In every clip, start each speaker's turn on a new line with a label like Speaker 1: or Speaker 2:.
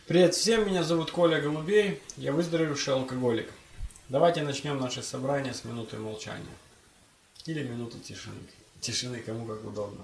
Speaker 1: Привет всем, меня зовут Коля Голубей, я выздоровевший алкоголик. Давайте начнем наше собрание с минуты молчания. Или минуты тишины. Тишины, кому как удобно.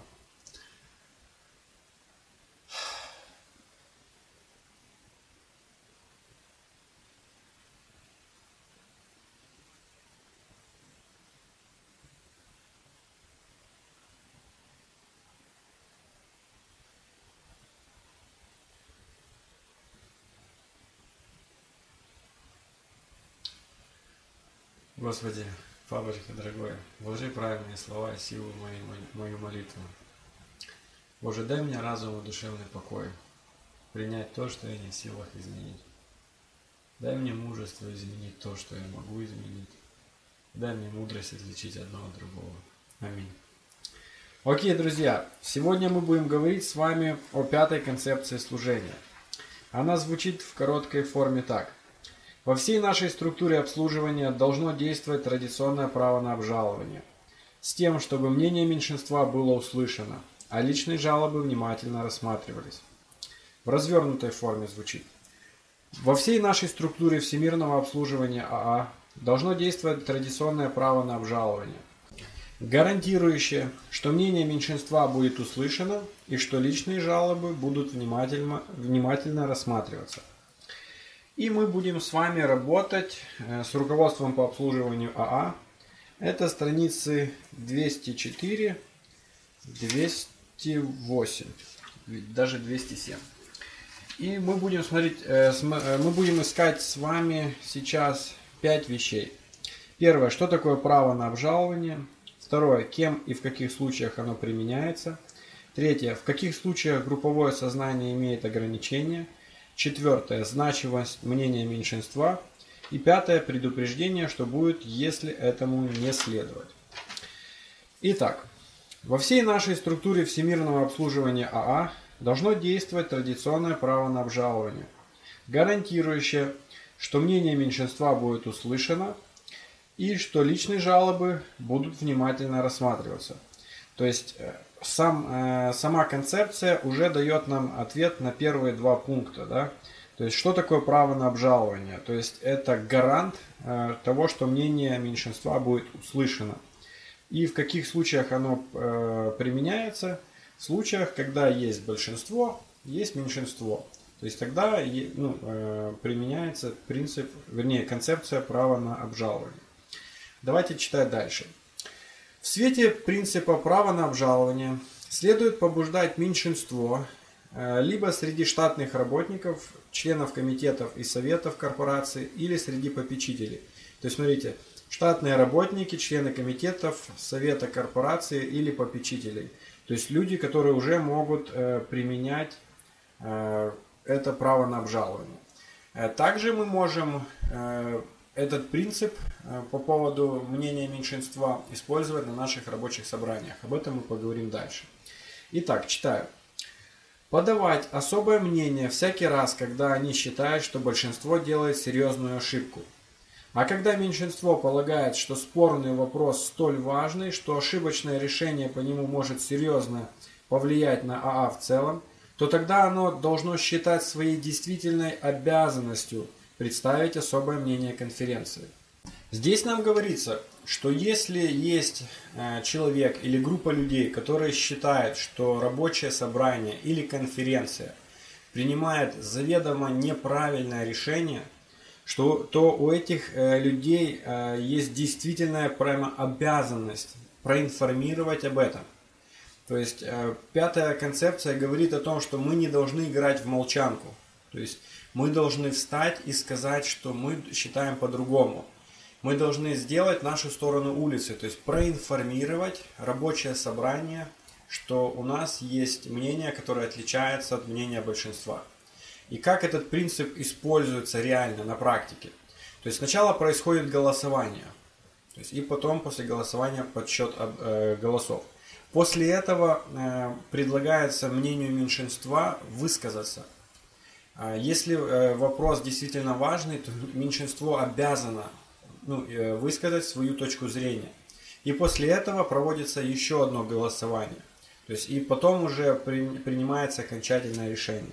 Speaker 1: Господи, Папочка дорогой, вложи правильные слова и силу в мою молитву. Боже, дай мне разум и душевный покой, принять то, что я не в силах изменить. Дай мне мужество изменить то, что я могу изменить. Дай мне мудрость отличить одно от другого. Аминь. Окей, друзья, сегодня мы будем говорить с вами о пятой концепции служения. Она звучит в короткой форме так. Во всей нашей структуре обслуживания должно действовать традиционное право на обжалование, с тем, чтобы мнение меньшинства было услышано, а личные жалобы внимательно рассматривались. В развернутой форме звучит. Во всей нашей структуре всемирного обслуживания АА должно действовать традиционное право на обжалование, гарантирующее, что мнение меньшинства будет услышано и что личные жалобы будут внимательно рассматриваться. И мы будем с вами работать с руководством по обслуживанию АА. Это страницы 204, 208, даже 207. И мы будем мы будем искать с вами сейчас 5 вещей. Первое, что такое право на обжалование. Второе, кем и в каких случаях оно применяется. Третье, в каких случаях групповое сознание имеет ограничения. Четвертое, значимость мнения меньшинства. И пятое, предупреждение, что будет, если этому не следовать. Итак, во всей нашей структуре всемирного обслуживания АА должно действовать традиционное право на обжалование, гарантирующее, что мнение меньшинства будет услышано и что личные жалобы будут внимательно рассматриваться. То есть сама концепция уже дает нам ответ на первые два пункта. Да? То есть что такое право на обжалование? То есть это гарант того, что мнение меньшинства будет услышано. И в каких случаях оно применяется? В случаях, когда есть большинство, есть меньшинство. То есть тогда применяется концепция права на обжалование. Давайте читать дальше. В свете принципа права на обжалование следует побуждать меньшинство, либо среди штатных работников, членов комитетов и советов корпорации, или среди попечителей. То есть, смотрите, штатные работники, члены комитетов, совета корпорации или попечителей. То есть люди, которые уже могут применять это право на обжалование. Также мы можем этот принцип по поводу мнения меньшинства использовать на наших рабочих собраниях. Об этом мы поговорим дальше. Итак, читаю. Подавать особое мнение всякий раз, когда они считают, что большинство делает серьезную ошибку. А когда меньшинство полагает, что спорный вопрос столь важный, что ошибочное решение по нему может серьезно повлиять на АА в целом, то тогда оно должно считать своей действительной обязанностью представить особое мнение конференции. Здесь нам говорится, что если есть человек или группа людей, которые считают, что рабочее собрание или конференция принимает заведомо неправильное решение, то у этих людей есть действительная прямо обязанность проинформировать об этом. То есть пятая концепция говорит о том, что мы не должны играть в молчанку. То есть мы должны встать и сказать, что мы считаем по-другому. Мы должны сделать нашу сторону улицы, то есть проинформировать рабочее собрание, что у нас есть мнение, которое отличается от мнения большинства. И как этот принцип используется реально на практике. То есть сначала происходит голосование, и потом после голосования подсчет голосов. После этого предлагается мнению меньшинства высказаться. Если вопрос действительно важный, то меньшинство обязано высказать свою точку зрения. И после этого проводится еще одно голосование. И потом уже принимается окончательное решение.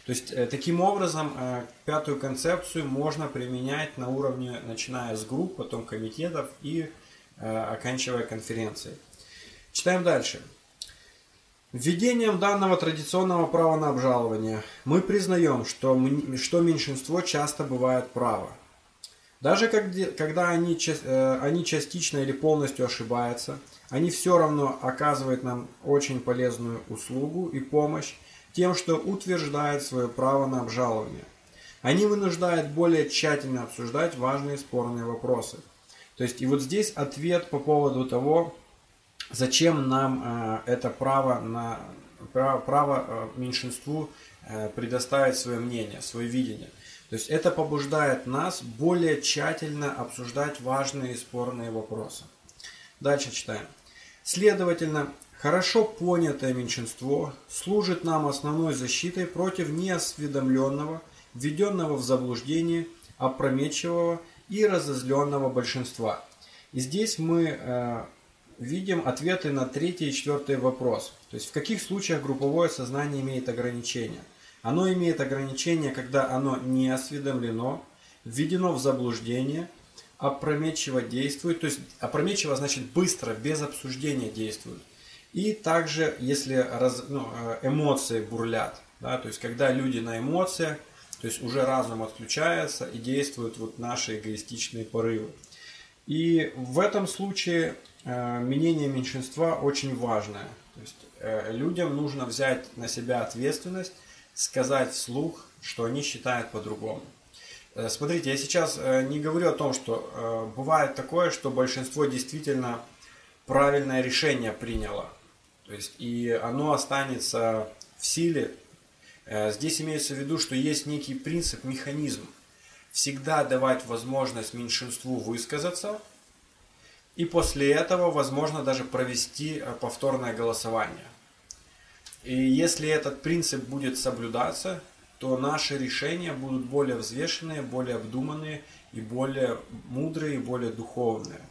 Speaker 1: То есть таким образом пятую концепцию можно применять на уровне, начиная с групп, потом комитетов и оканчивая конференцией. Читаем дальше. Введением данного традиционного права на обжалование мы признаем, что меньшинство часто бывает право. Даже когда они частично или полностью ошибаются, они все равно оказывают нам очень полезную услугу и помощь тем, что утверждают свое право на обжалование. Они вынуждают более тщательно обсуждать важные спорные вопросы. То есть и вот здесь ответ по поводу того, зачем нам это право меньшинству предоставить свое мнение, свое видение. То есть это побуждает нас более тщательно обсуждать важные и спорные вопросы. Дальше читаем. Следовательно, хорошо понятое меньшинство служит нам основной защитой против неосведомленного, введенного в заблуждение, опрометчивого и разозленного большинства. И здесь мы видим ответы на третий и четвертый вопрос. То есть в каких случаях групповое сознание имеет ограничения? Оно имеет ограничения, когда оно не осведомлено, введено в заблуждение, опрометчиво действует. То есть опрометчиво значит быстро, без обсуждения действует. И также, если эмоции бурлят, да, то есть когда люди на эмоциях, то есть уже разум отключается и действуют вот наши эгоистичные порывы. И в этом случае мнение меньшинства очень важное. То есть людям нужно взять на себя ответственность, сказать вслух, что они считают по-другому. Смотрите, я сейчас не говорю о том, что бывает такое, что большинство действительно правильное решение приняло. То есть и оно останется в силе. Здесь имеется в виду, что есть некий принцип, механизм. Всегда давать возможность меньшинству высказаться. И после этого возможно даже провести повторное голосование. И если этот принцип будет соблюдаться, то наши решения будут более взвешенные, более обдуманные, и более мудрые, и более духовные.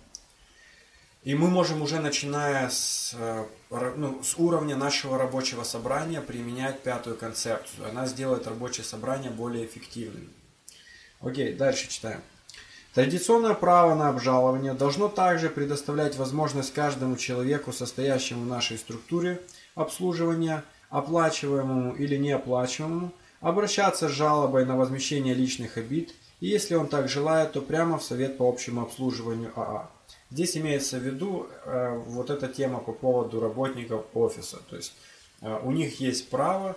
Speaker 1: И мы можем уже, начиная с уровня нашего рабочего собрания, применять пятую концепцию. Она сделает рабочее собрание более эффективным. Окей, дальше читаем. Традиционное право на обжалование должно также предоставлять возможность каждому человеку, состоящему в нашей структуре обслуживания, оплачиваемому или неоплачиваемому, обращаться с жалобой на возмещение личных обид, и если он так желает, то прямо в Совет по общему обслуживанию АА. Здесь имеется в виду вот эта тема по поводу работников офиса. То есть у них есть право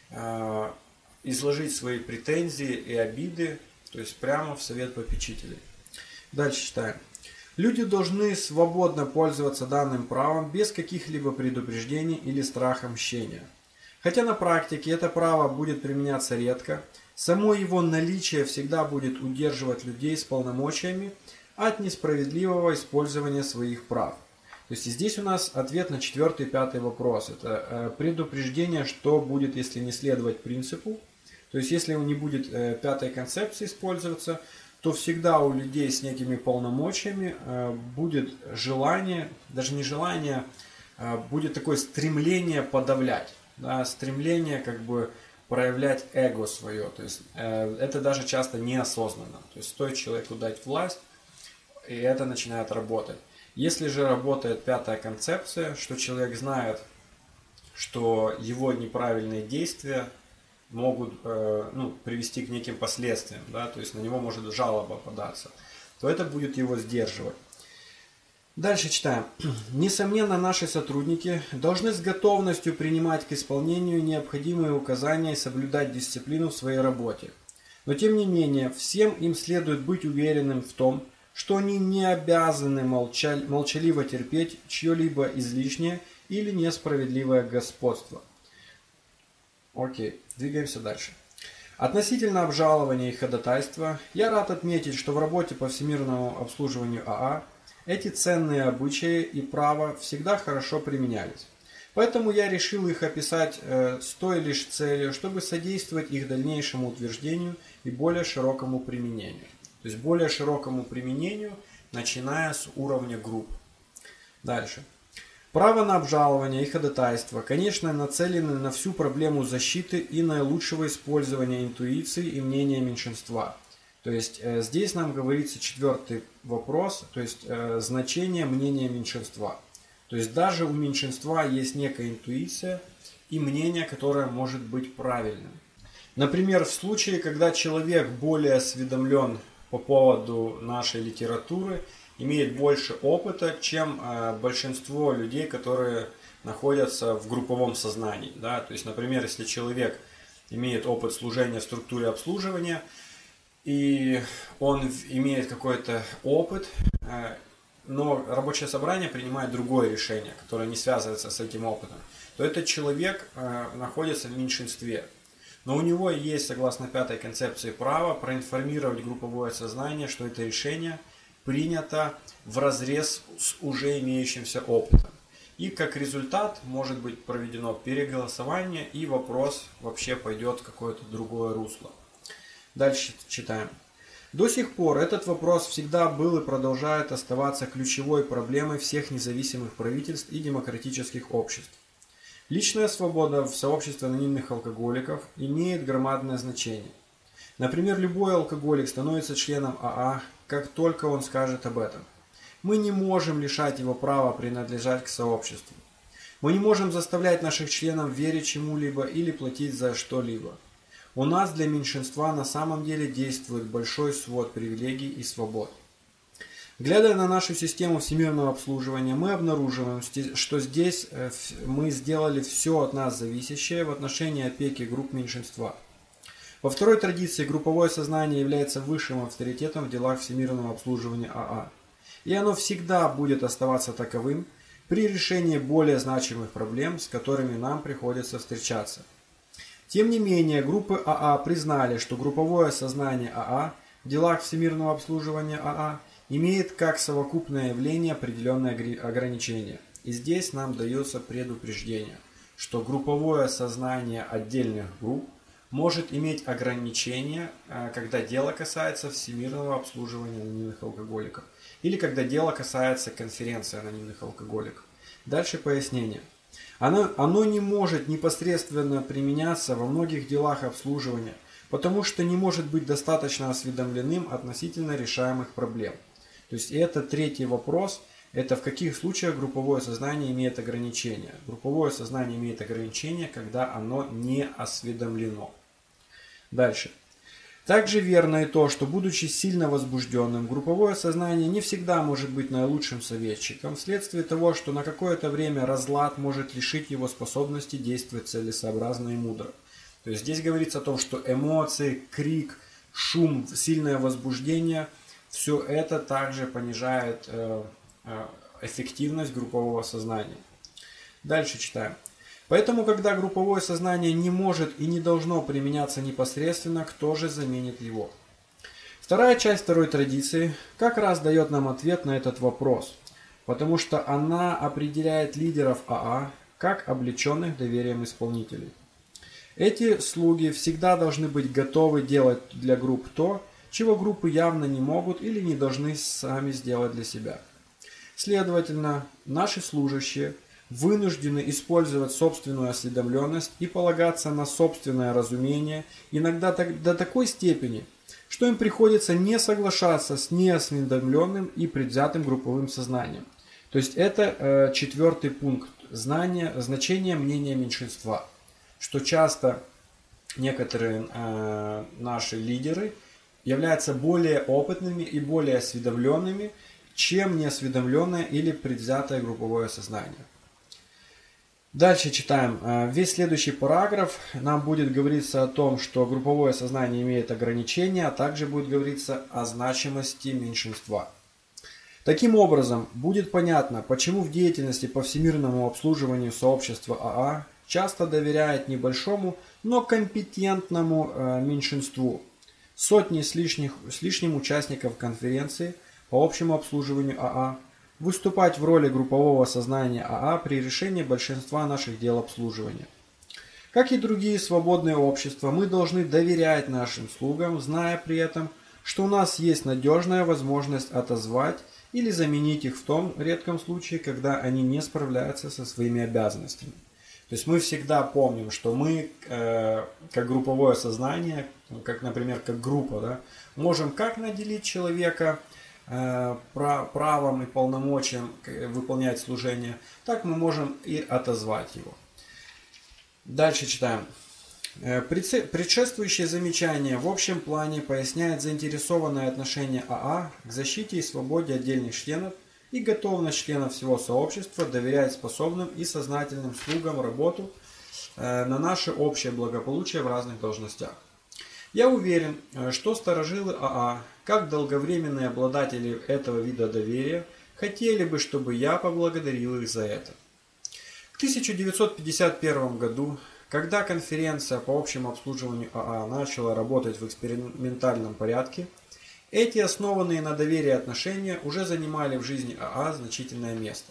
Speaker 1: изложить свои претензии и обиды, то есть прямо в Совет попечителей. Дальше читаем. Люди должны свободно пользоваться данным правом без каких-либо предупреждений или страха мщения. Хотя на практике это право будет применяться редко, само его наличие всегда будет удерживать людей с полномочиями от несправедливого использования своих прав. То есть здесь у нас ответ на четвертый и пятый вопрос. Это предупреждение, что будет, если не следовать принципу. То есть если не будет пятой концепции использоваться, то всегда у людей с некими полномочиями будет желание, даже не желание, будет такое стремление подавлять, да, стремление как бы проявлять эго свое. То есть это даже часто неосознанно. То есть стоит человеку дать власть, и это начинает работать. Если же работает пятая концепция, что человек знает, что его неправильные действия могут привести к неким последствиям, да, то есть на него может жалоба податься, то это будет его сдерживать. Дальше читаем. Несомненно, наши сотрудники должны с готовностью принимать к исполнению необходимые указания и соблюдать дисциплину в своей работе. Но тем не менее, всем им следует быть уверенным в том, что они не обязаны молчаливо терпеть чье-либо излишнее или несправедливое господство. Окей, двигаемся дальше. Относительно обжалования и ходатайства, я рад отметить, что в работе по всемирному обслуживанию АА эти ценные обычаи и права всегда хорошо применялись. Поэтому я решил их описать с той лишь целью, чтобы содействовать их дальнейшему утверждению и более широкому применению. То есть более широкому применению, начиная с уровня групп. Дальше. Право на обжалование и ходатайство, конечно, нацелены на всю проблему защиты и наилучшего использования интуиции и мнения меньшинства. То есть здесь нам говорится четвертый вопрос, то есть значение мнения меньшинства. То есть даже у меньшинства есть некая интуиция и мнение, которое может быть правильным. Например, в случае, когда человек более осведомлен по поводу нашей литературы, имеет больше опыта, чем большинство людей, которые находятся в групповом сознании. Да? То есть, например, если человек имеет опыт служения в структуре обслуживания, и он имеет какой-то опыт, но рабочее собрание принимает другое решение, которое не связывается с этим опытом, то этот человек находится в меньшинстве. Но у него есть, согласно пятой концепции права, проинформировать групповое сознание, что это решение принято вразрез с уже имеющимся опытом. И как результат может быть проведено переголосование, и вопрос вообще пойдет в какое-то другое русло. Дальше читаем. До сих пор этот вопрос всегда был и продолжает оставаться ключевой проблемой всех независимых правительств и демократических обществ. Личная свобода в сообществе анонимных алкоголиков имеет громадное значение. Например, любой алкоголик становится членом АА, как только он скажет об этом. Мы не можем лишать его права принадлежать к сообществу. Мы не можем заставлять наших членов верить чему-либо или платить за что-либо. У нас для меньшинства на самом деле действует большой свод привилегий и свобод. Глядя на нашу систему всемирного обслуживания, мы обнаруживаем, что здесь мы сделали все от нас зависящее в отношении опеки групп меньшинства. Во второй традиции групповое сознание является высшим авторитетом в делах всемирного обслуживания АА. И оно всегда будет оставаться таковым при решении более значимых проблем, с которыми нам приходится встречаться. Тем не менее, группы АА признали, что групповое сознание АА в делах всемирного обслуживания АА имеет как совокупное явление определенные ограничения. И здесь нам дается предупреждение, что групповое сознание отдельных групп может иметь ограничения, когда дело касается всемирного обслуживания анонимных алкоголиков или когда дело касается конференции анонимных алкоголиков. Дальше пояснение. Оно не может непосредственно применяться во многих делах обслуживания, потому что не может быть достаточно осведомленным относительно решаемых проблем. То есть это третий вопрос, это в каких случаях групповое сознание имеет ограничения. Групповое сознание имеет ограничения, когда оно не осведомлено. Дальше. Также верно и то, что будучи сильно возбужденным, групповое сознание не всегда может быть наилучшим советчиком, вследствие того, что на какое-то время разлад может лишить его способности действовать целесообразно и мудро. То есть здесь говорится о том, что эмоции, крик, шум, сильное возбуждение, все это также понижает эффективность группового сознания. Дальше читаем. Поэтому, когда групповое сознание не может и не должно применяться непосредственно, кто же заменит его? Вторая часть второй традиции как раз дает нам ответ на этот вопрос, потому что она определяет лидеров АА как облеченных доверием исполнителей. Эти слуги всегда должны быть готовы делать для групп то, чего группы явно не могут или не должны сами сделать для себя. Следовательно, наши служащие вынуждены использовать собственную осведомленность и полагаться на собственное разумение, иногда до такой степени, что им приходится не соглашаться с неосведомленным и предвзятым групповым сознанием. То есть это четвертый пункт – значение мнения меньшинства, что часто некоторые наши лидеры являются более опытными и более осведомленными, чем неосведомленное или предвзятое групповое сознание. Дальше читаем. Весь следующий параграф нам будет говориться о том, что групповое сознание имеет ограничения, а также будет говориться о значимости меньшинства. Таким образом, будет понятно, почему в деятельности по всемирному обслуживанию сообщества АА часто доверяет небольшому, но компетентному меньшинству. Сотни с лишним участников конференции по общему обслуживанию АА выступать в роли группового сознания АА при решении большинства наших дел обслуживания. Как и другие свободные общества, мы должны доверять нашим слугам, зная при этом, что у нас есть надежная возможность отозвать или заменить их в том редком случае, когда они не справляются со своими обязанностями. То есть мы всегда помним, что мы, как групповое сознание, как, например, как группа, да, можем как наделить человека правом и полномочием выполнять служение, так мы можем и отозвать его. Дальше читаем. Предшествующее замечание в общем плане поясняет заинтересованное отношение АА к защите и свободе отдельных членов и готовность членов всего сообщества доверять способным и сознательным слугам работу на наше общее благополучие в разных должностях. Я уверен, что старожилы АА, как долговременные обладатели этого вида доверия, хотели бы, чтобы я поблагодарил их за это. В 1951 году, когда конференция по общему обслуживанию АА начала работать в экспериментальном порядке, эти основанные на доверии отношения уже занимали в жизни АА значительное место.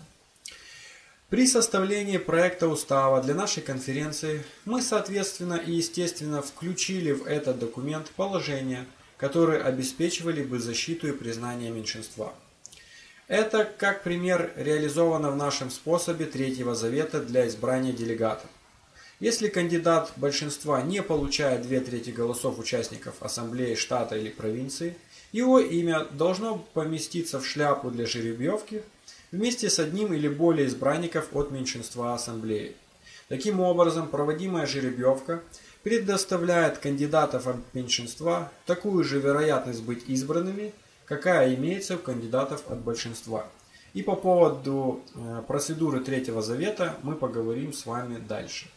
Speaker 1: При составлении проекта устава для нашей конференции мы, соответственно и естественно, включили в этот документ положения, которые обеспечивали бы защиту и признание меньшинства. Это, как пример, реализовано в нашем способе Третьего Завета для избрания делегатов. Если кандидат большинства не получает 2/3 голосов участников ассамблеи штата или провинции, его имя должно поместиться в шляпу для жеребьевки вместе с одним или более избранников от меньшинства ассамблеи. Таким образом, проводимая жеребьевка предоставляет кандидатов от меньшинства такую же вероятность быть избранными, какая имеется у кандидатов от большинства. И по поводу процедуры Третьего Завета мы поговорим с вами дальше.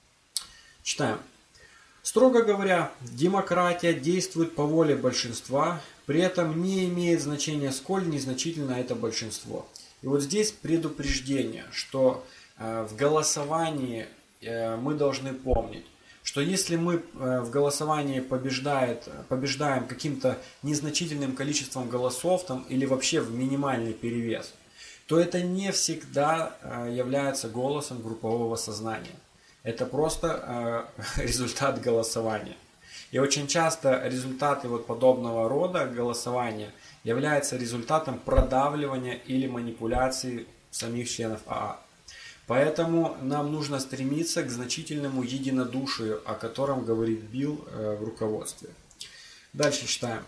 Speaker 1: Читаем. Строго говоря, демократия действует по воле большинства, при этом не имеет значения, сколь незначительно это большинство. И вот здесь предупреждение, что в голосовании мы должны помнить, что если мы в голосовании побеждаем каким-то незначительным количеством голосов там, или вообще в минимальный перевес, то это не всегда является голосом группового сознания. Это просто результат голосования. И очень часто результаты вот подобного рода голосования являются результатом продавливания или манипуляции самих членов АА. Поэтому нам нужно стремиться к значительному единодушию, о котором говорит Билл в руководстве. Дальше читаем.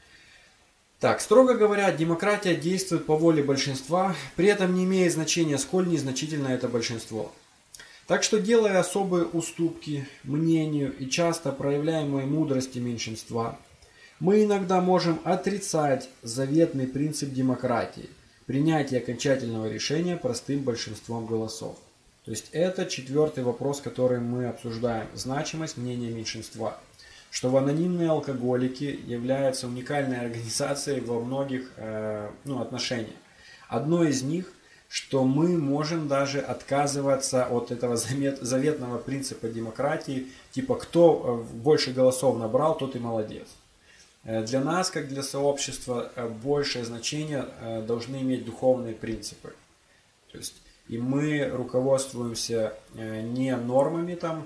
Speaker 1: Так, строго говоря, демократия действует по воле большинства, при этом не имеет значения, сколь незначительно это большинство. Так что, делая особые уступки мнению и часто проявляемой мудрости меньшинства, мы иногда можем отрицать заветный принцип демократии – принятие окончательного решения простым большинством голосов. То есть это 4-й вопрос, который мы обсуждаем – значимость мнения меньшинства. Что в анонимные алкоголики являются уникальной организацией во многих отношениях. Одно из них – что мы можем даже отказываться от этого заветного принципа демократии, типа кто больше голосов набрал, тот и молодец. Для нас, как для сообщества, большее значение должны иметь духовные принципы. То есть, и мы руководствуемся не нормами там,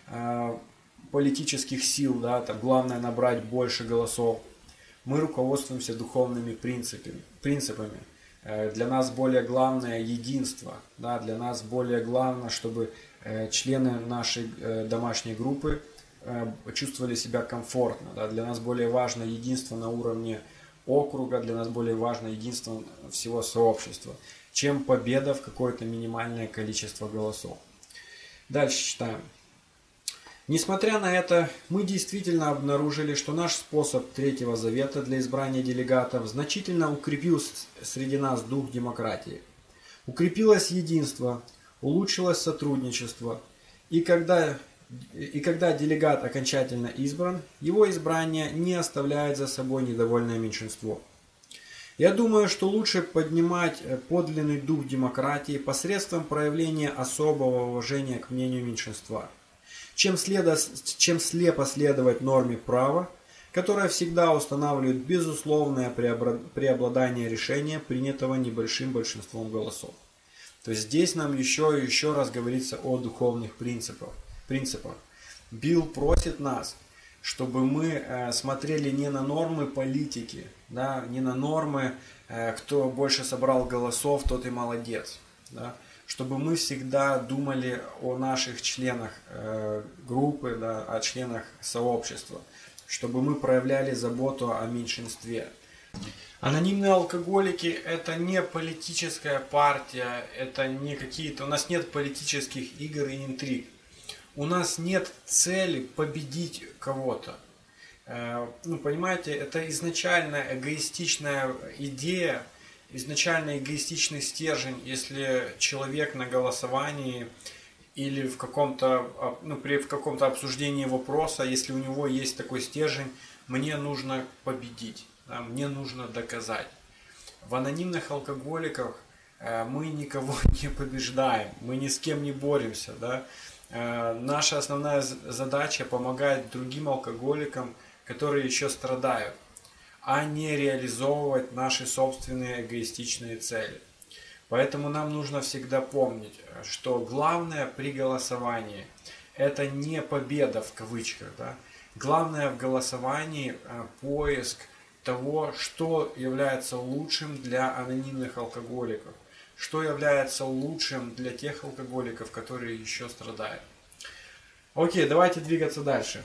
Speaker 1: политических сил, да, там, главное набрать больше голосов. Мы руководствуемся духовными принципами. Для нас более главное единство. Да, для нас более главное, чтобы члены нашей домашней группы чувствовали себя комфортно. Да. Для нас более важно единство на уровне округа, для нас более важно единство всего сообщества, чем победа в какое-то минимальное количество голосов. Дальше читаем. Несмотря на это, мы действительно обнаружили, что наш способ Третьего Завета для избрания делегатов значительно укрепил среди нас дух демократии. Укрепилось единство, улучшилось сотрудничество, и когда делегат окончательно избран, его избрание не оставляет за собой недовольное меньшинство. Я думаю, что лучше поднимать подлинный дух демократии посредством проявления особого уважения к мнению меньшинства, чем слепо следовать норме права, которая всегда устанавливает безусловное преобладание решения, принятого небольшим большинством голосов. То есть здесь нам еще раз говорится о духовных принципах. Билл просит нас, чтобы мы смотрели не на нормы политики, да, не на нормы, кто больше собрал голосов, тот и молодец. Да, чтобы мы всегда думали о наших членах группы, да, о членах сообщества, чтобы мы проявляли заботу о меньшинстве. Анонимные алкоголики – это не политическая партия, это не какие-то, у нас нет политических игр и интриг. У нас нет цели победить кого-то. Ну, понимаете, это изначально эгоистичная идея, изначально эгоистичный стержень, если человек на голосовании или в каком-то, ну, в каком-то обсуждении вопроса, если у него есть такой стержень, мне нужно победить, да, мне нужно доказать. В анонимных алкоголиках мы никого не побеждаем, мы ни с кем не боремся, да. Наша основная задача помогать другим алкоголикам, которые еще страдают, а не реализовывать наши собственные эгоистичные цели. Поэтому нам нужно всегда помнить, что главное при голосовании – это не победа в кавычках. Да? Главное в голосовании поиск того, что является лучшим для анонимных алкоголиков, что является лучшим для тех алкоголиков, которые еще страдают. Окей, давайте двигаться дальше.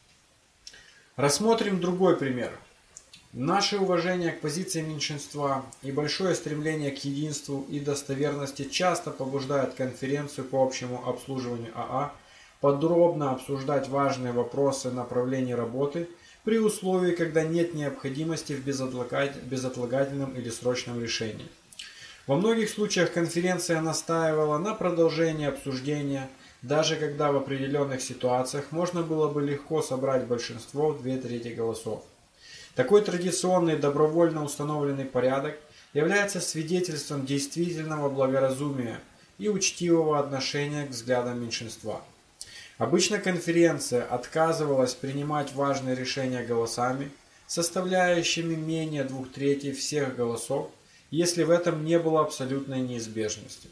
Speaker 1: Рассмотрим другой пример. Наше уважение к позиции меньшинства и большое стремление к единству и достоверности часто побуждают конференцию по общему обслуживанию АА подробно обсуждать важные вопросы направления работы при условии, когда нет необходимости в безотлагательном или срочном решении. Во многих случаях конференция настаивала на продолжении обсуждения, даже когда в определенных ситуациях можно было бы легко собрать большинство в 2/3 голосов. Такой традиционный добровольно установленный порядок является свидетельством действительного благоразумия и учтивого отношения к взглядам меньшинства. Обычно конференция отказывалась принимать важные решения голосами, составляющими менее 2/3 всех голосов, если в этом не было абсолютной неизбежности.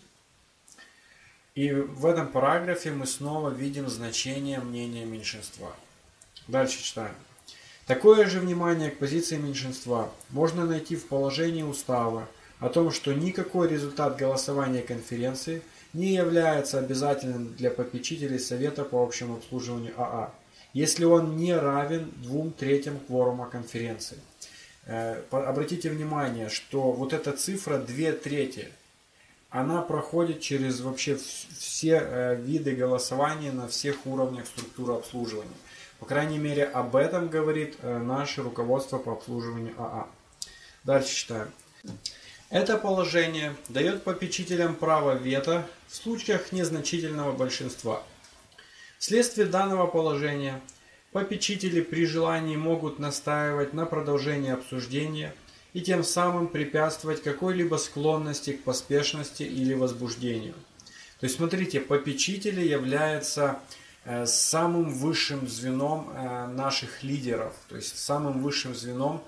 Speaker 1: И в этом параграфе мы снова видим значение мнения меньшинства. Дальше читаем. Такое же внимание к позиции меньшинства можно найти в положении устава о том, что никакой результат голосования конференции не является обязательным для попечителей Совета по общему обслуживанию АА, если он не равен 2/3 кворума конференции. Обратите внимание, что вот эта цифра 2/3, она проходит через вообще все виды голосования на всех уровнях структуры обслуживания. По крайней мере, об этом говорит наше руководство по обслуживанию АА. Дальше читаем. Это положение дает попечителям право вето в случаях незначительного большинства. Вследствие данного положения попечители при желании могут настаивать на продолжении обсуждения и тем самым препятствовать какой-либо склонности к поспешности или возбуждению. То есть, смотрите, попечители являются самым высшим звеном наших лидеров, то есть самым высшим звеном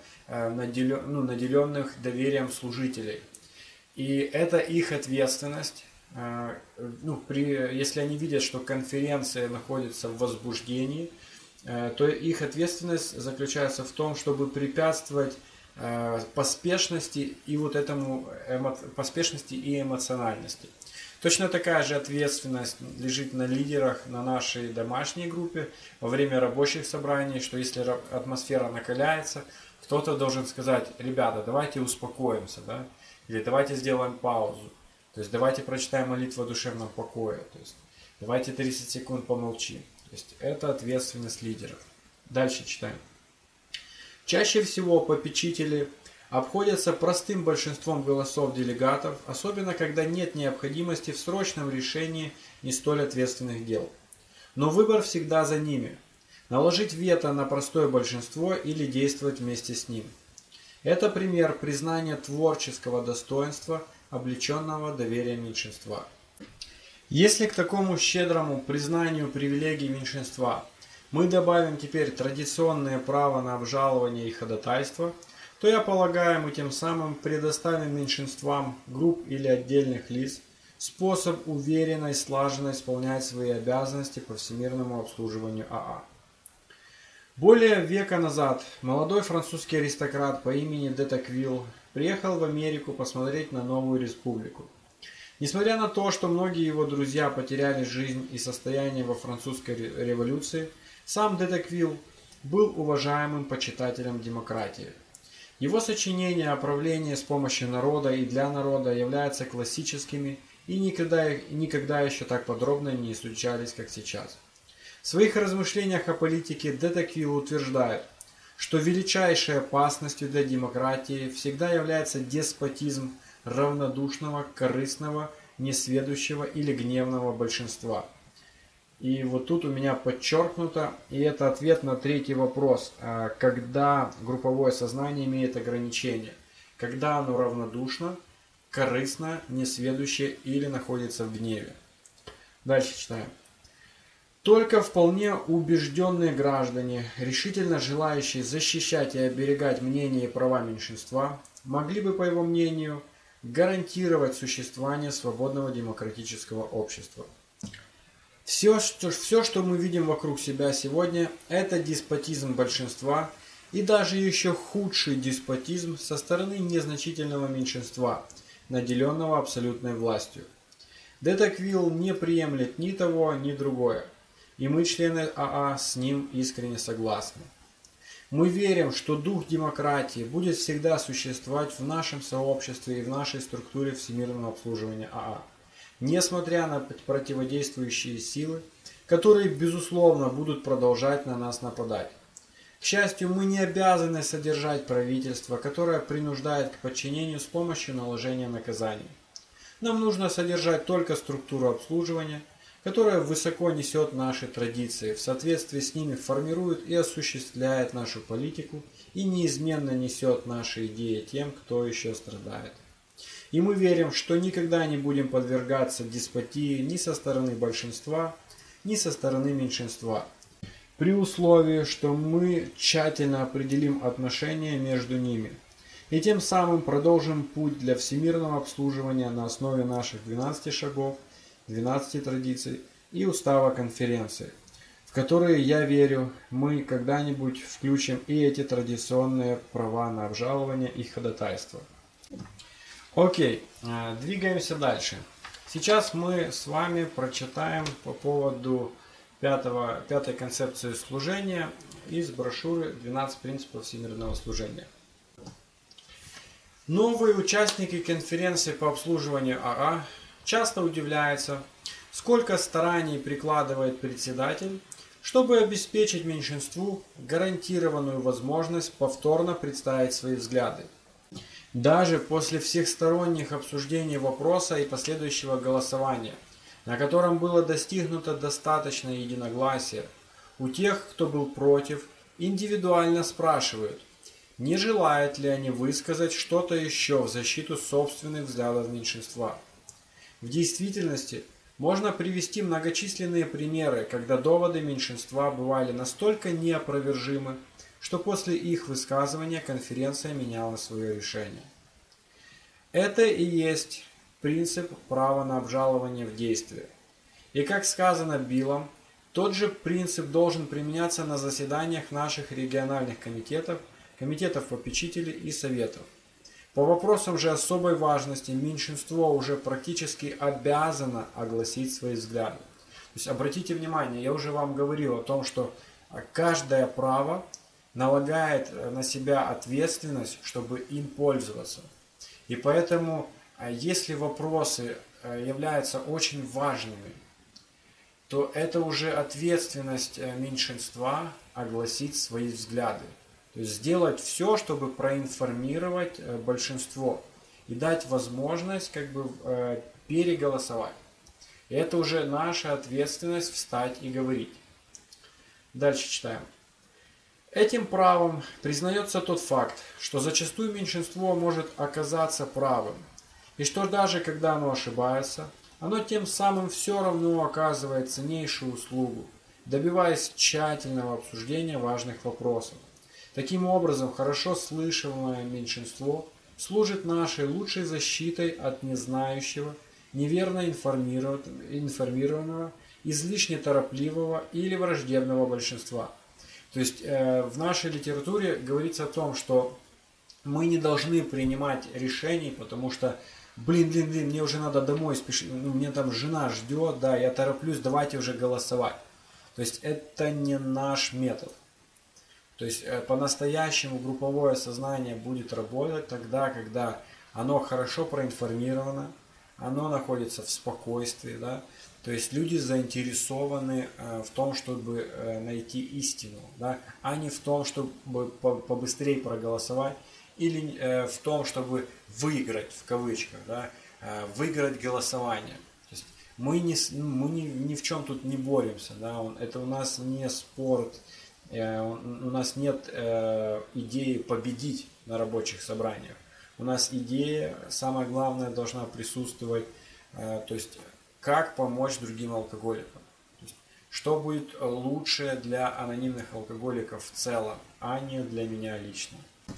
Speaker 1: наделенных доверием служителей. И это их ответственность, если они видят, что конференция находится в возбуждении, то их ответственность заключается в том, чтобы препятствовать поспешности и поспешности и эмоциональности. Точно такая же ответственность лежит на лидерах на нашей домашней группе во время рабочих собраний, что если атмосфера накаляется, кто-то должен сказать: ребята, давайте успокоимся, да? Или давайте сделаем паузу, то есть давайте прочитаем молитву о душевном покое, то есть давайте 30 секунд помолчим. То есть это ответственность лидеров. Дальше читаем. Чаще всего попечители обходятся простым большинством голосов делегатов, особенно когда нет необходимости в срочном решении не столь ответственных дел. Но выбор всегда за ними – наложить вето на простое большинство или действовать вместе с ним. Это пример признания творческого достоинства, облеченного доверием меньшинства. Если к такому щедрому признанию привилегий меньшинства мы добавим теперь традиционное право на обжалование и ходатайство, то, я полагаю, мы тем самым предоставим меньшинствам, групп или отдельных лиц способ уверенно и слаженно исполнять свои обязанности по всемирному обслуживанию АА. Более века назад молодой французский аристократ по имени де Токвилл приехал в Америку посмотреть на новую республику. Несмотря на то, что многие его друзья потеряли жизнь и состояние во французской революции, сам де Токвилл был уважаемым почитателем демократии. Его сочинения о правлении с помощью народа и для народа являются классическими и никогда еще так подробно не изучались, как сейчас. В своих размышлениях о политике де Токвилл утверждает, что величайшей опасностью для демократии всегда является деспотизм равнодушного, корыстного, несведущего или гневного большинства. И вот тут у меня подчеркнуто, и это ответ на третий вопрос, когда групповое сознание имеет ограничения, когда оно равнодушно, корыстно, несведущее или находится в гневе. Дальше читаем. Только вполне убежденные граждане, решительно желающие защищать и оберегать мнение и права меньшинства, могли бы, по его мнению, гарантировать существование свободного демократического общества. Все, что мы видим вокруг себя сегодня, это деспотизм большинства и даже еще худший деспотизм со стороны незначительного меньшинства, наделенного абсолютной властью. Де Токвилл не приемлет ни того, ни другое, и мы, члены АА, с ним искренне согласны. Мы верим, что дух демократии будет всегда существовать в нашем сообществе и в нашей структуре всемирного обслуживания АА. Несмотря на противодействующие силы, которые, безусловно, будут продолжать на нас нападать. К счастью, мы не обязаны содержать правительство, которое принуждает к подчинению с помощью наложения наказаний. Нам нужно содержать только структуру обслуживания, которая высоко несет наши традиции, в соответствии с ними формирует и осуществляет нашу политику и неизменно несет наши идеи тем, кто еще страдает. И мы верим, что никогда не будем подвергаться деспотии ни со стороны большинства, ни со стороны меньшинства, при условии, что мы тщательно определим отношения между ними и тем самым продолжим путь для всемирного обслуживания на основе наших 12 шагов, 12 традиций и устава конференции, в которые, я верю, мы когда-нибудь включим и эти традиционные права на обжалование и ходатайство. Окей, двигаемся дальше. Сейчас мы с вами прочитаем по поводу пятой концепции служения из брошюры «12 принципов всемирного служения». Новые участники конференции по обслуживанию АА часто удивляются, сколько стараний прикладывает председатель, чтобы обеспечить меньшинству гарантированную возможность повторно представить свои взгляды. Даже после всесторонних обсуждений вопроса и последующего голосования, на котором было достигнуто достаточно единогласия, у тех, кто был против, индивидуально спрашивают, не желают ли они высказать что-то еще в защиту собственных взглядов меньшинства. В действительности, можно привести многочисленные примеры, когда доводы меньшинства бывали настолько неопровержимы, что после их высказывания конференция меняла свое решение. Это и есть принцип права на обжалование в действии. И как сказано Биллом, тот же принцип должен применяться на заседаниях наших региональных комитетов, комитетов попечителей и советов. По вопросам же особой важности меньшинство уже практически обязано огласить свои взгляды. То есть обратите внимание, я уже вам говорил о том, что каждое право налагает на себя ответственность, чтобы им пользоваться. И поэтому, если вопросы являются очень важными, то это уже ответственность меньшинства огласить свои взгляды. То есть сделать все, чтобы проинформировать большинство и дать возможность переголосовать. И это уже наша ответственность встать и говорить. Дальше читаем. Этим правом признается тот факт, что зачастую меньшинство может оказаться правым, и что даже когда оно ошибается, оно тем самым все равно оказывает ценнейшую услугу, добиваясь тщательного обсуждения важных вопросов. Таким образом, хорошо слышимое меньшинство служит нашей лучшей защитой от незнающего, неверно информированного, излишне торопливого или враждебного большинства. То есть в нашей литературе говорится о том, что мы не должны принимать решений, потому что, блин, мне уже надо домой спешить, ну, мне там жена ждет, да, я тороплюсь, давайте уже голосовать. То есть это не наш метод. То есть по-настоящему групповое сознание будет работать тогда, когда оно хорошо проинформировано, оно находится в спокойствии, да, то есть люди заинтересованы в том, чтобы найти истину, да, а не в том, чтобы побыстрее проголосовать или в том, чтобы выиграть, в кавычках, да, выиграть голосование. То есть мы ни в чем тут не боремся, да, это у нас не спорт, у нас нет идеи победить на рабочих собраниях. У нас идея, самое главное, должна присутствовать, то есть как помочь другим алкоголикам. То есть, что будет лучше для анонимных алкоголиков в целом, а не для меня лично.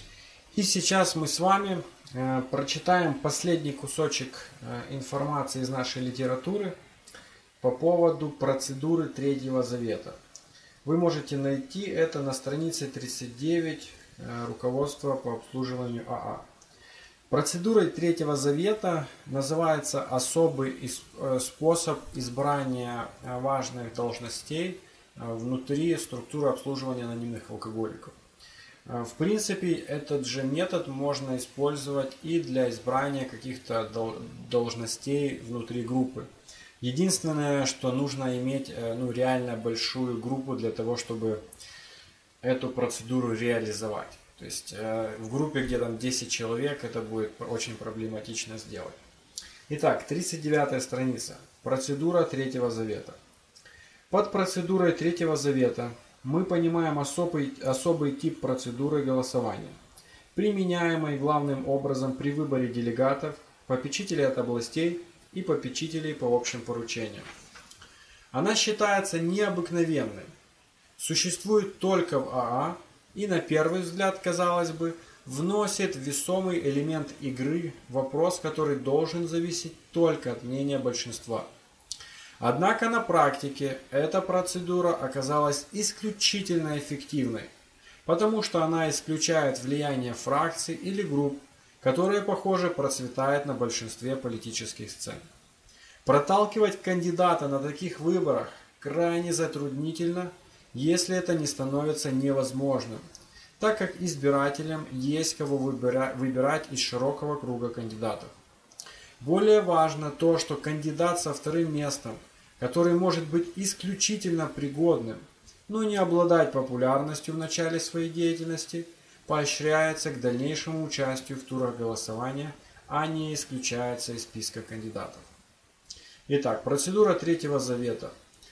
Speaker 1: И сейчас мы с вами прочитаем последний кусочек информации из нашей литературы по поводу процедуры Третьего Завета. Вы можете найти это на странице 39 руководства по обслуживанию АА. Процедурой Третьего Завета называется особый способ избрания важных должностей внутри структуры обслуживания анонимных алкоголиков. В принципе, этот же метод можно использовать и для избрания каких-то должностей внутри группы. Единственное, что нужно иметь реально большую группу для того, чтобы эту процедуру реализовать. То есть в группе, где там 10 человек, это будет очень проблематично сделать. Итак, 39-я страница. Процедура Третьего Завета. Под процедурой Третьего Завета мы понимаем особый тип процедуры голосования, применяемой главным образом при выборе делегатов, попечителей от областей и попечителей по общим поручениям. Она считается необыкновенной, существует только в АА и, на первый взгляд, казалось бы, вносит весомый элемент игры в вопрос, который должен зависеть только от мнения большинства. Однако на практике эта процедура оказалась исключительно эффективной, потому что она исключает влияние фракций или групп, которые, похоже, процветают на большинстве политических сцен. Проталкивать кандидата на таких выборах крайне затруднительно, если это не становится невозможным, так как избирателям есть кого выбирать из широкого круга кандидатов. Более важно то, что кандидат со вторым местом, который может быть исключительно пригодным, но не обладать популярностью в начале своей деятельности, поощряется к дальнейшему участию в турах голосования, а не исключается из списка кандидатов. Итак, процедура Третьего Завета.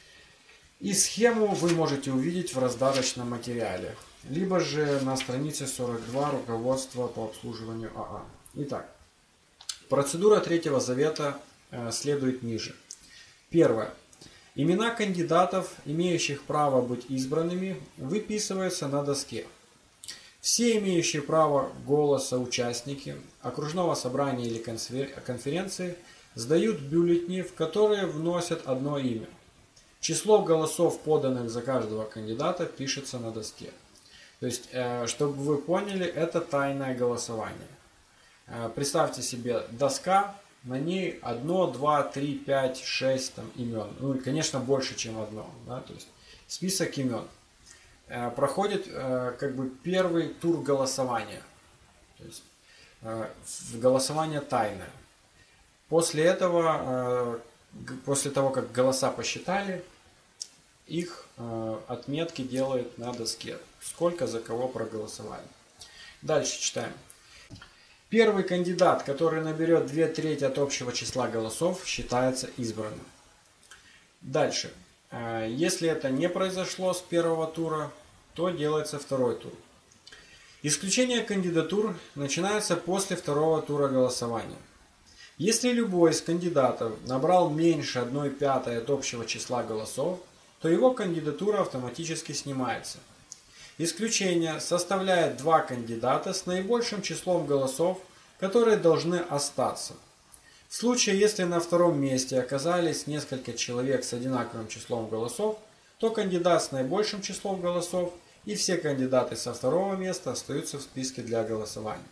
Speaker 1: И схему вы можете увидеть в раздаточном материале, либо же на странице 42 руководства по обслуживанию АА. Итак, процедура Третьего Завета следует ниже. Первое. Имена кандидатов, имеющих право быть избранными, выписываются на доске. Все имеющие право голоса участники окружного собрания или конференции сдают бюллетени, в которые вносят одно имя. Число голосов, поданных за каждого кандидата, пишется на доске. То есть, чтобы вы поняли, это тайное голосование. Представьте себе доска, на ней 1, 2, 3, 5, 6 имен. Ну и, конечно, больше, чем одно. Да? То есть, список имен. Проходит первый тур голосования. То есть, голосование тайное. После этого, после того, как голоса посчитали, их отметки делают на доске. Сколько за кого проголосовали. Дальше читаем. Первый кандидат, который наберет 2/3 от общего числа голосов, считается избранным. Дальше. Если это не произошло с первого тура, то делается второй тур. Исключение кандидатур начинается после второго тура голосования. Если любой из кандидатов набрал меньше 1/5 от общего числа голосов, то его кандидатура автоматически снимается. Исключение составляет 2 кандидата с наибольшим числом голосов, которые должны остаться. В случае, если на втором месте оказались несколько человек с одинаковым числом голосов, то кандидат с наибольшим числом голосов и все кандидаты со второго места остаются в списке для голосования.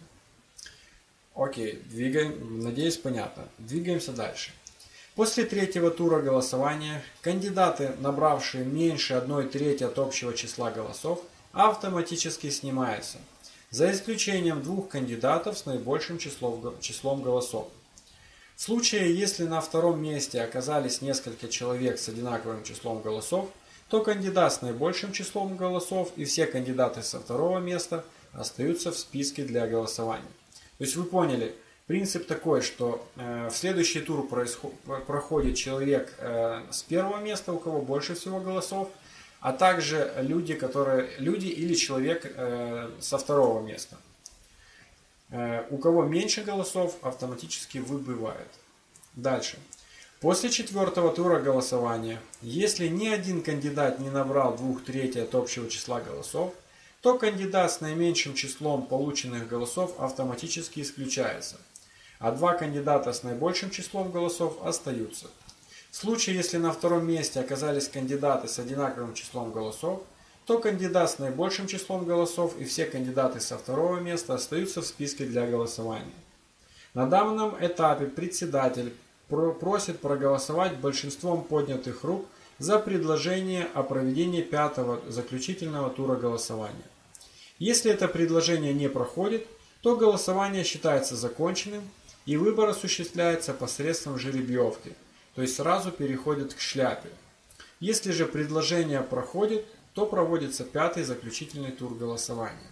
Speaker 1: Окей, двигаем, надеюсь, понятно. Двигаемся дальше. После третьего тура голосования кандидаты, набравшие меньше 1/3 от общего числа голосов, автоматически снимаются, за исключением двух кандидатов с наибольшим числом голосов. В случае, если на втором месте оказались несколько человек с одинаковым числом голосов, то кандидат с наибольшим числом голосов и все кандидаты со второго места остаются в списке для голосования. То есть вы поняли, принцип такой, что в следующий тур проходит человек с первого места, у кого больше всего голосов, а также люди или человек со второго места. У кого меньше голосов, автоматически выбывает. Дальше. После четвертого тура голосования, если ни один кандидат не набрал 2/3 от общего числа голосов, то кандидат с наименьшим числом полученных голосов автоматически исключается, а два кандидата с наибольшим числом голосов остаются. В случае, если на втором месте оказались кандидаты с одинаковым числом голосов, то кандидат с наибольшим числом голосов и все кандидаты со второго места остаются в списке для голосования. На данном этапе председатель просит проголосовать большинством поднятых рук за предложение о проведении пятого заключительного тура голосования. Если это предложение не проходит, то голосование считается законченным и выбор осуществляется посредством жеребьевки, то есть сразу переходит к шляпе. Если же предложение проходит, то проводится пятый заключительный тур голосования.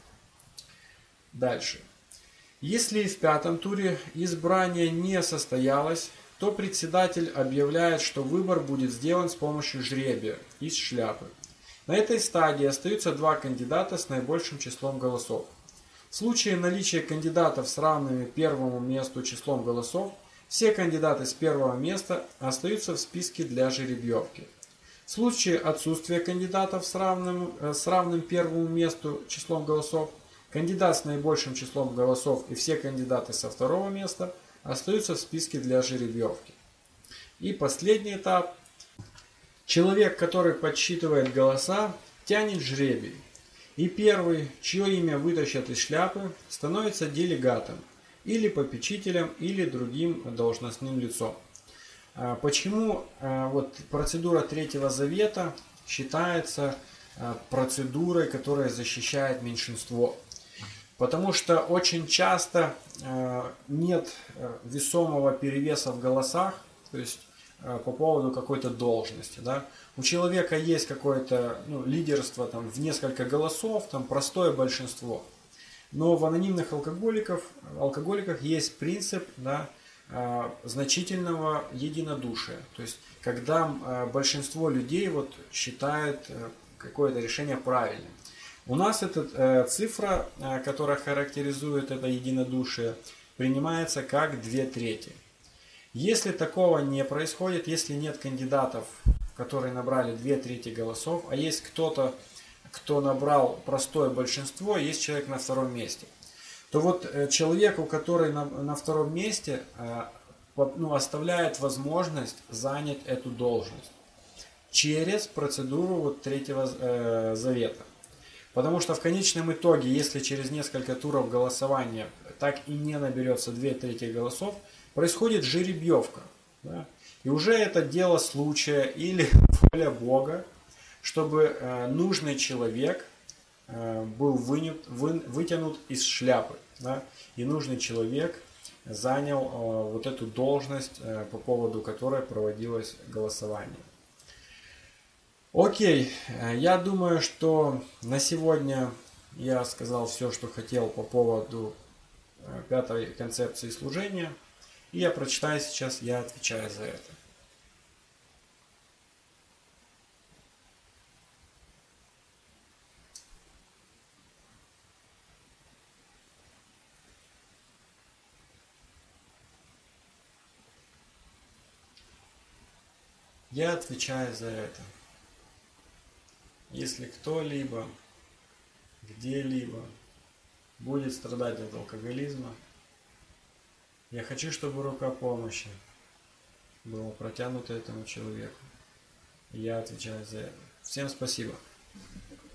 Speaker 1: Дальше. Если в пятом туре избрание не состоялось, то председатель объявляет, что выбор будет сделан с помощью жребия из шляпы. На этой стадии остаются два кандидата с наибольшим числом голосов. В случае наличия кандидатов с равными первому месту числом голосов, все кандидаты с первого места остаются в списке для жеребьевки. В случае отсутствия кандидатов с равным первому месту числом голосов, кандидат с наибольшим числом голосов и все кандидаты со второго места остаются в списке для жеребьевки. И последний этап. Человек, который подсчитывает голоса, тянет жребий. И первый, чье имя вытащат из шляпы, становится делегатом, или попечителем, или другим должностным лицом. Почему вот процедура Третьего Завета считается процедурой, которая защищает меньшинство? Потому что очень часто нет весомого перевеса в голосах, то есть по поводу какой-то должности. Да? У человека есть какое-то лидерство там, в несколько голосов, там простое большинство. Но в анонимных алкоголиках есть принцип, да, значительного единодушия. То есть, когда большинство людей считает какое-то решение правильным. У нас эта цифра, которая характеризует это единодушие, принимается как 2/3. Если такого не происходит, если нет кандидатов, которые набрали 2/3 голосов, а есть кто-то, кто набрал простое большинство, есть человек на втором месте, то человеку, который на втором месте, оставляет возможность занять эту должность через процедуру Третьего Завета. Потому что в конечном итоге, если через несколько туров голосования так и не наберется 2/3 голосов, происходит жеребьевка. Да? И уже это дело случая или воля Бога, чтобы нужный человек был вытянут из шляпы. Да? И нужный человек занял эту должность, по поводу которой проводилось голосование. Окей, я думаю, что на сегодня я сказал все, что хотел по поводу пятой концепции служения. И я прочитаю сейчас, я отвечаю за это. Я отвечаю за это. Если кто-либо, где-либо будет страдать от алкоголизма, я хочу, чтобы рука помощи была протянута этому человеку. И я отвечаю за это. Всем спасибо.